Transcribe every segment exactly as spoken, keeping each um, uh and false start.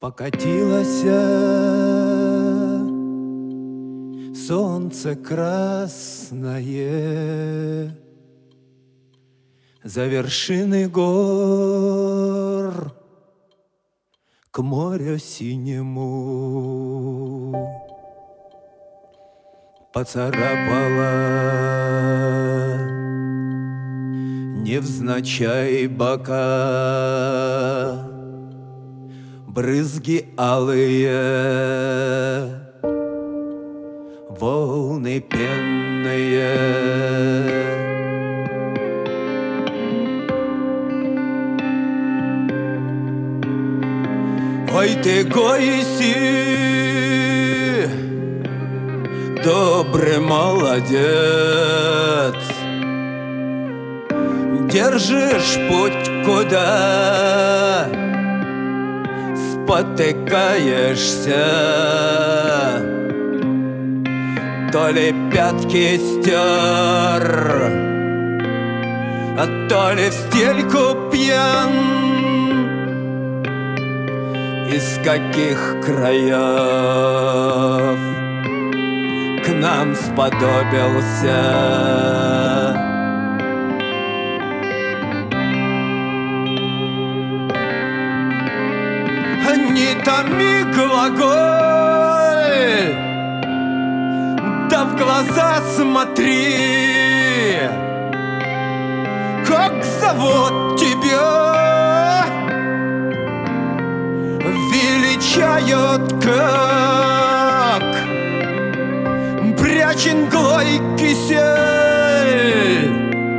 Покатилось солнце красное за вершины гор к морю синему. Поцарапала невзначай бока брызги алые, волны пенные. Ой ты, Гойси, добрый молодец, держишь путь куда спотыкаешься, то ли пятки стер, а то ли в стельку пьян. Из каких краев к нам сподобился? Не томи глаголь, да в глаза смотри, как зовут тебя, величают как прячен глой кисель.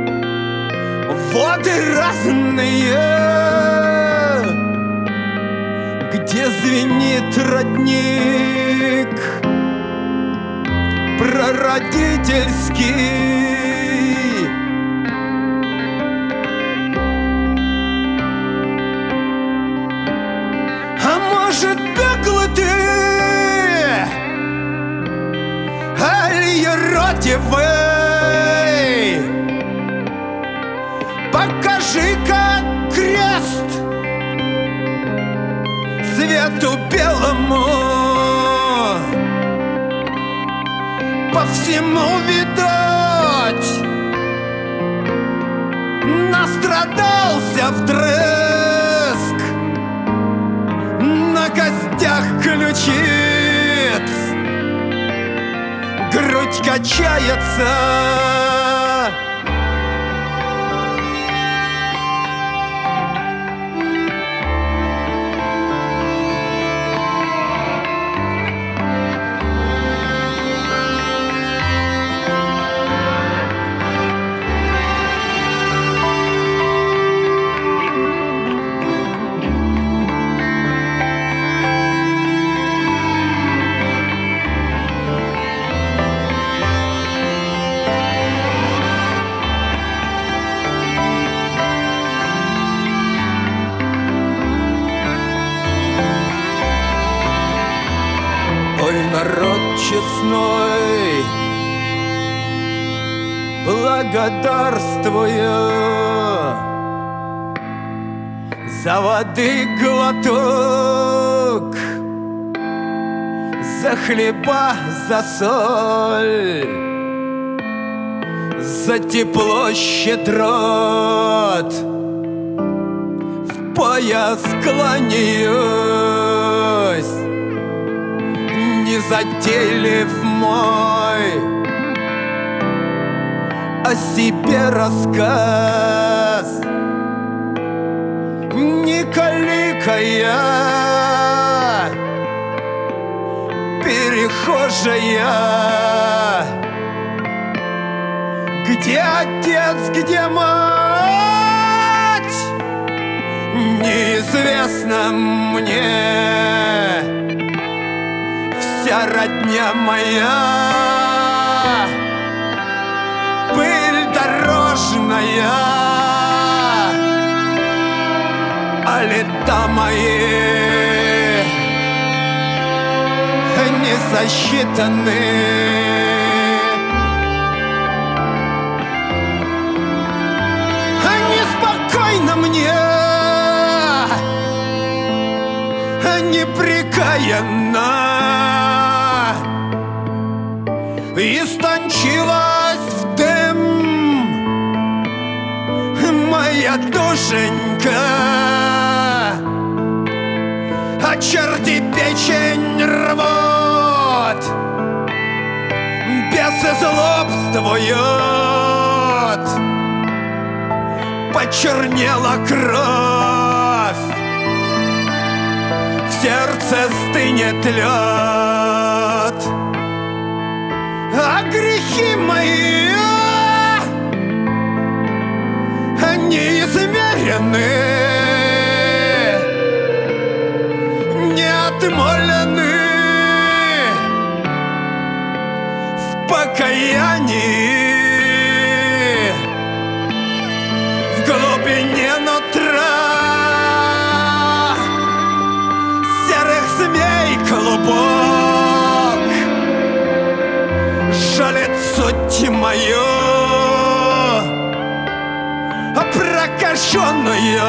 Воды разные, где звенит родник прародительский. А может, беглый ты, аль еродивый? Покажи-ка крест свету белому, по всему видать, настрадался вдрызг на костях ключиц, грудь качается. Народ честной, благодарствую за воды глоток, за хлеба, за соль, за тепло щедрот. В пояс кланяюсь, незатейлив мой, о себе рассказ. Не каликая, перехожая, где отец, где мать, неизвестно мне. Вся родня моя, пыль дорожная, а лета мои не сосчитаны. Неспокойно мне, непрекаянна, истончилась в дым моя душенька, а черти печень рвут, бесы злобствуют, почернела кровь, в сердце стынет лед, а грехи мои неизмерены, не отмолены в покаянии, в глубине нутра серых змей клубок жалит суть мою прокаженную.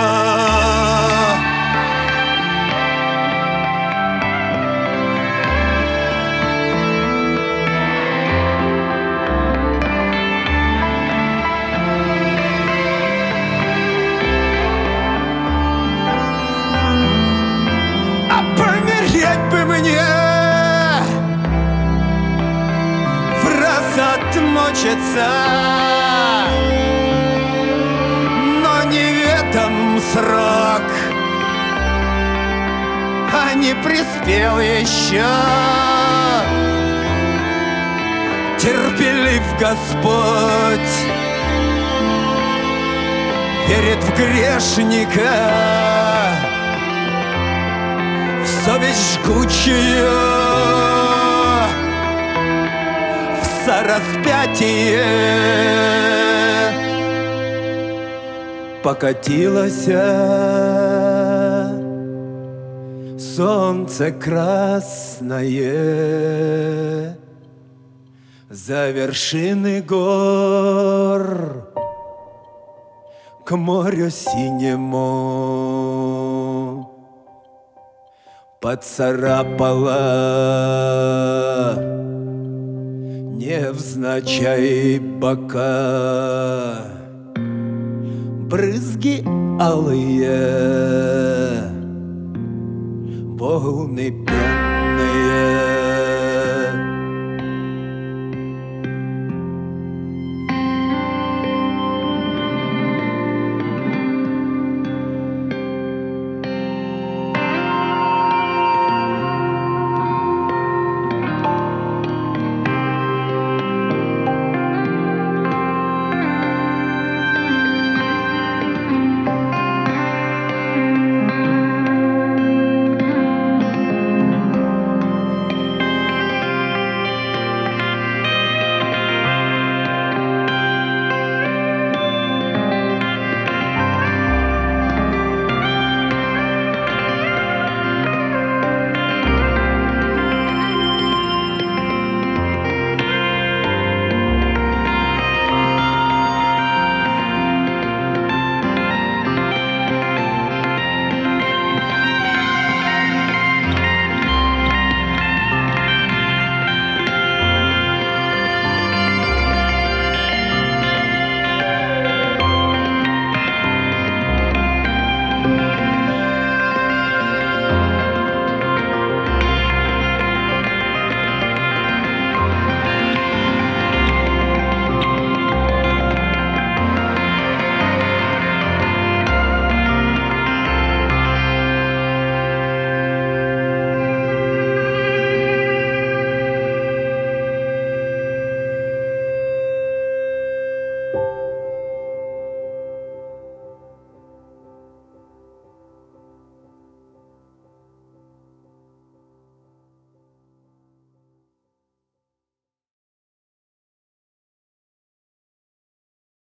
А помереть бы мне, в раз отмочиться, срок, а не приспел еще. Терпелив Господь, верит в грешника, в совесть жгучую, в сораспятие покатилось солнце красное за вершины гор к морю синему, поцарапала невзначай бока, брызги алые, волны пены.